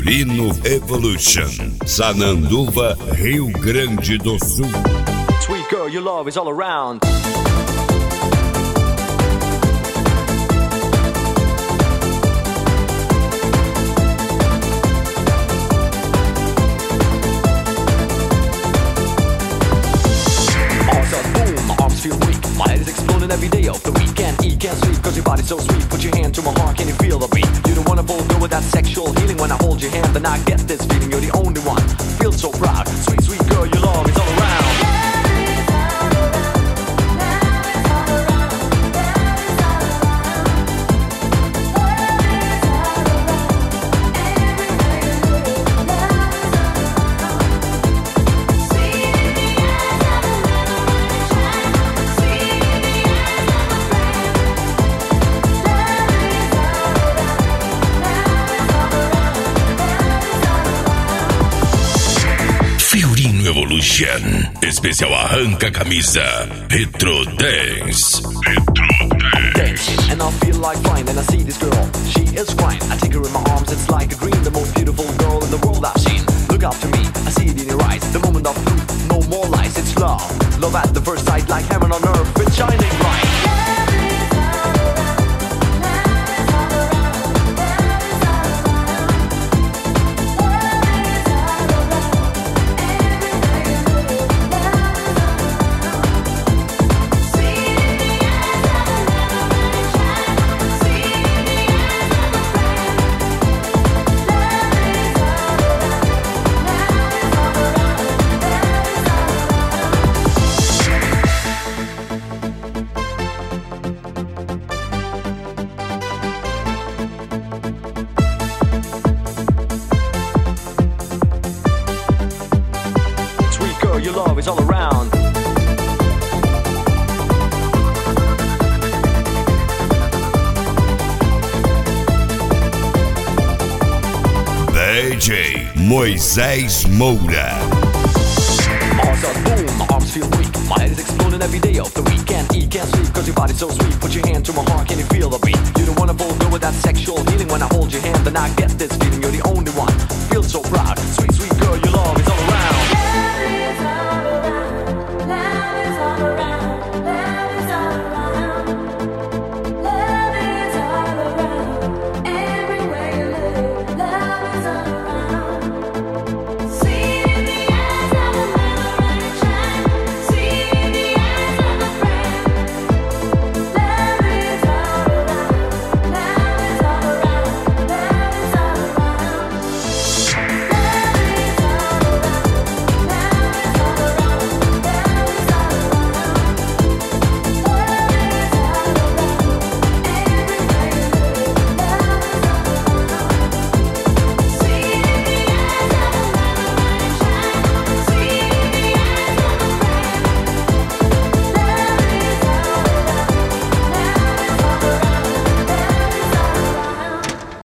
Divino Evolution, Sananduva, Rio Grande do Sul. Sweet girl, your love is all around. Feel weak, my head is exploding every day of the week. Can't eat, can't sleep, cause your body's so sweet. Put your hand to my heart, can you feel the beat? You don't wanna fulfill with that sexual healing. When I hold your hand, then I get this feeling. You're the only one, feel so proud. Sweet, sweet girl, your love is all around. Evolution, especial arranca camisa, Retro Dance. Dance, and I feel like fine, and I see this girl, she is fine. I take her in my arms, it's like a dream, the most beautiful girl in the world I've seen. Look up to me, I see it in your eyes, the moment of truth, no more lies, it's love. Love at the first sight, like heaven on earth, it's shining bright. Your love is all around. DJ Moisés Moura. Awesome, boom, my arms feel weak. My head is exploding every day of the week. Can't eat, can't sleep, cause your body's so sweet. Put your hand to my heart, can you feel the beat? You don't wanna fulfill with that sexual healing. When I hold your hand, then I get this